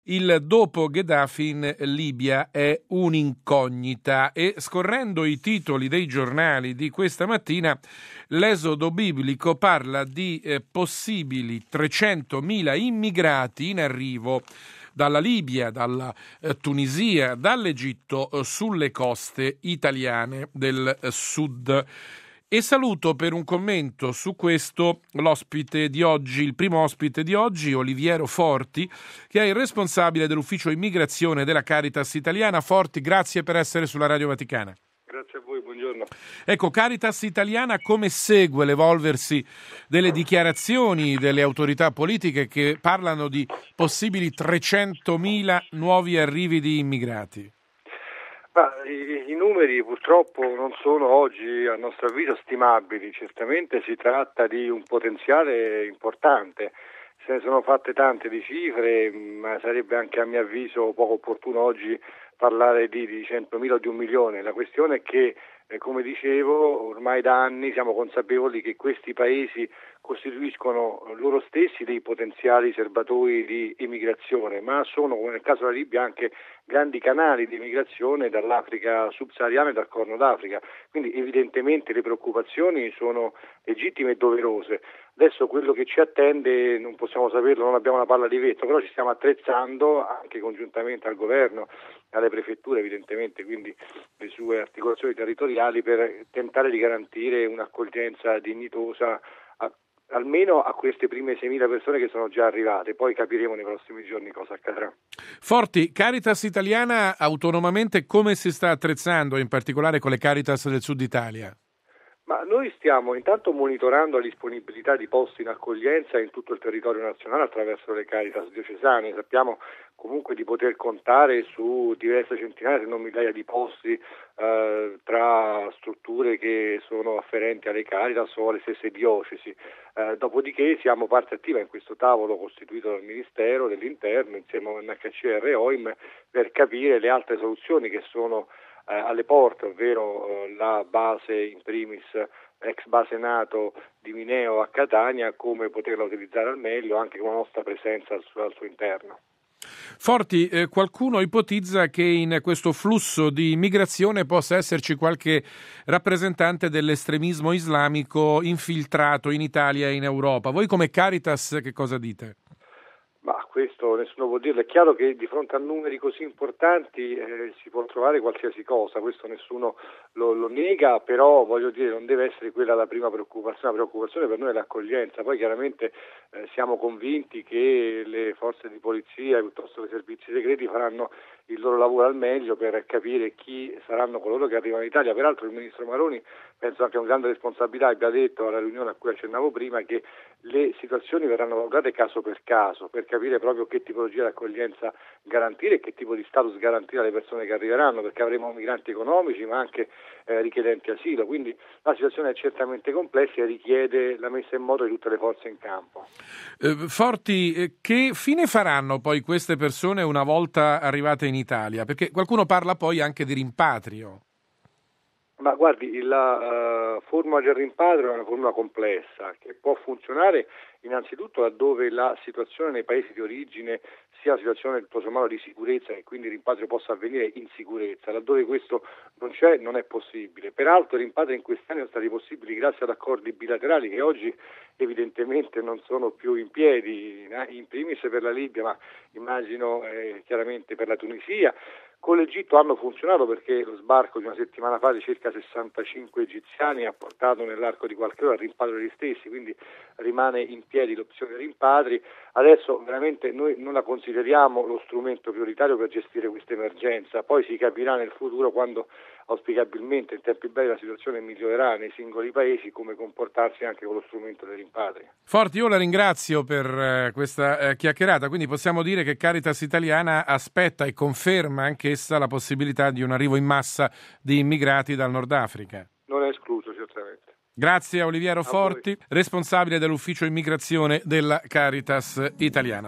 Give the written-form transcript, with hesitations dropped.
Il dopo Gheddafi in Libia è un'incognita e scorrendo i titoli dei giornali di questa mattina l'esodo biblico parla di possibili 300.000 immigrati in arrivo dalla Libia, dalla Tunisia, dall'Egitto sulle coste italiane del sud. E saluto per un commento su questo l'ospite di oggi, il primo ospite di oggi, Oliviero Forti, che è il responsabile dell'ufficio immigrazione della Caritas italiana. Forti, grazie per essere sulla Radio Vaticana. Grazie a voi, buongiorno. Ecco, Caritas italiana come segue l'evolversi delle dichiarazioni delle autorità politiche che parlano di possibili 300.000 nuovi arrivi di immigrati? I numeri purtroppo non sono oggi a nostro avviso stimabili, certamente si tratta di un potenziale importante, se ne sono fatte tante di cifre, ma sarebbe anche a mio avviso poco opportuno oggi parlare di 100.000 o di 1.000.000. La questione è che, come dicevo, ormai da anni siamo consapevoli che questi paesi costituiscono loro stessi dei potenziali serbatoi di immigrazione, ma sono, come nel caso della Libia, anche grandi canali di immigrazione dall'Africa subsahariana e dal Corno d'Africa. Quindi evidentemente le preoccupazioni sono legittime e doverose. Adesso quello che ci attende non possiamo saperlo, non abbiamo la palla di vetro, però ci stiamo attrezzando anche congiuntamente al governo, alle prefetture evidentemente, quindi le sue articolazioni territoriali, per tentare di garantire un'accoglienza dignitosa almeno a queste prime 6.000 persone che sono già arrivate, poi capiremo nei prossimi giorni cosa accadrà. Forti, Caritas italiana autonomamente come si sta attrezzando, in particolare con le Caritas del Sud Italia? Ma noi stiamo intanto monitorando la disponibilità di posti in accoglienza in tutto il territorio nazionale attraverso le Caritas diocesane. Sappiamo comunque di poter contare su diverse centinaia, se non migliaia di posti tra strutture che sono afferenti alle Caritas o alle stesse diocesi. Dopodiché siamo parte attiva in questo tavolo costituito dal Ministero dell'Interno insieme a UNHCR e OIM per capire le altre soluzioni che sono alle porte, ovvero la base in primis ex base NATO di Mineo a Catania, come poterla utilizzare al meglio anche con la nostra presenza al suo interno. Forti, qualcuno ipotizza che in questo flusso di immigrazione possa esserci qualche rappresentante dell'estremismo islamico infiltrato in Italia e in Europa. Voi come Caritas che cosa dite? Ma questo nessuno può dirlo, è chiaro che di fronte a numeri così importanti si può trovare qualsiasi cosa, questo nessuno lo nega, però voglio dire non deve essere quella la prima preoccupazione, la preoccupazione per noi è l'accoglienza, poi chiaramente siamo convinti che le forze di polizia piuttosto che i servizi segreti faranno il loro lavoro al meglio per capire chi saranno coloro che arrivano in Italia. Peraltro il Ministro Maroni penso anche a una grande responsabilità abbia detto alla riunione a cui accennavo prima che le situazioni verranno valutate caso per caso per capire proprio che tipologia di accoglienza garantire e che tipo di status garantire alle persone che arriveranno, perché avremo migranti economici ma anche richiedenti asilo, quindi la situazione è certamente complessa e richiede la messa in moto di tutte le forze in campo. Forti, che fine faranno poi queste persone una volta arrivate in Italia? Perché qualcuno parla poi anche di rimpatrio. Ma guardi, la formula del rimpatrio è una formula complessa che può funzionare innanzitutto laddove la situazione nei paesi di origine sia una situazione tutto sommato di sicurezza e quindi il rimpatrio possa avvenire in sicurezza. Laddove questo non c'è non è possibile. Peraltro i rimpatri in questi anni sono stati possibili grazie ad accordi bilaterali che oggi evidentemente non sono più in piedi, in primis per la Libia, ma immagino chiaramente per la Tunisia. Con l'Egitto hanno funzionato perché lo sbarco di una settimana fa di circa 65 egiziani ha portato nell'arco di qualche ora al rimpatrio degli stessi, quindi rimane in piedi l'opzione dei rimpatri. Adesso veramente noi non la consideriamo lo strumento prioritario per gestire questa emergenza, poi si capirà nel futuro quando auspicabilmente in tempi brevi la situazione migliorerà nei singoli paesi come comportarsi anche con lo strumento dei rimpatri. Forti, io la ringrazio per questa chiacchierata, quindi possiamo dire che Caritas italiana aspetta e conferma anch'essa la possibilità di un arrivo in massa di immigrati dal Nord Africa. Non è escluso certamente. Grazie a Oliviero Forti, responsabile dell'ufficio immigrazione della Caritas italiana.